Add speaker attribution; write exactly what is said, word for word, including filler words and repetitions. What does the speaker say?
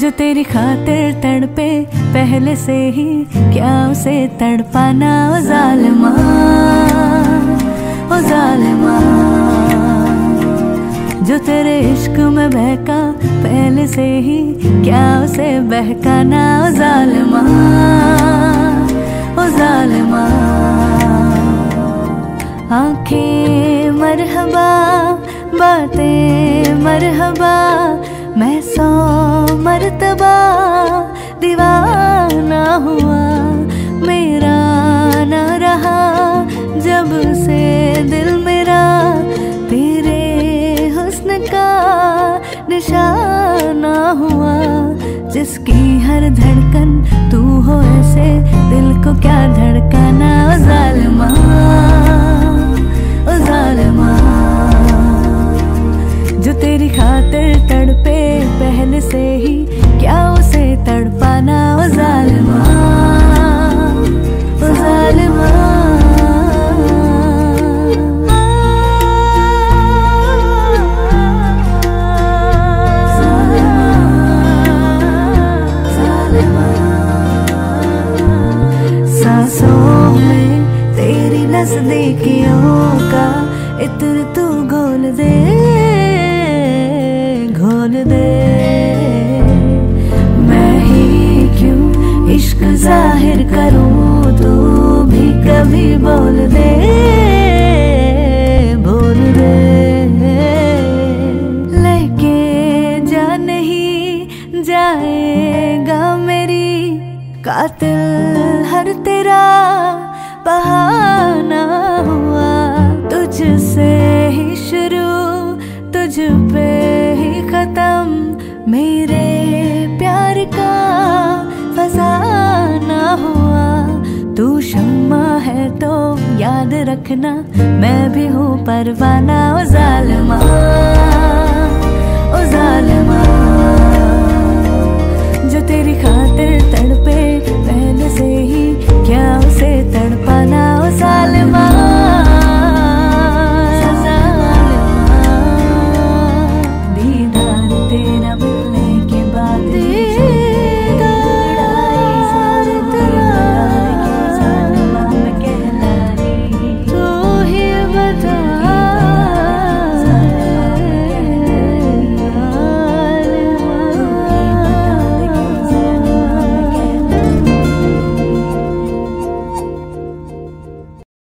Speaker 1: जो तेरी खातिर तड़पे पहले से ही, क्या उसे तड़पाना ओ जालिमा, ओ जालिमा। जो तेरे इश्क में बहका पहले से ही, क्या उसे बहकाना ओ जालिमा, ओ जालिमा। आंखें मरहबा, बातें मरहबा, मैं सौ मर्तबा दीवाना हुआ। मेरा न रहा जब से दिल मेरा, तेरे हुस्न का निशाना हुआ। जिसकी हर धड़कन तू हो ऐसे, दिल को क्या धड़काना ओ जालिमा, ओ जालिमा। जो तेरी खातिर तड़पे पहले से ही, क्या उसे तड़पाना ओ जालिमा, ओ जालिमा। सांसों में तेरी नज़दीकियों का इत्र तू घोल दे, घोल दे। मैं ही क्यों इश्क जाहिर करूं, तू भी कभी बोल दे, बोल दे। लेके जा नहीं जाएगा मेरी, कातिल हर तेरा बहाना हुआ। तुझसे ही शुरू, तुझ पे ही खत्म, मेरे प्यार का फसाना हुआ। तू शम्मा है तो याद रखना, मैं भी हूँ परवाना ओ जालिमा, ओ जालिमा। जो तेरी खातिर तड़पे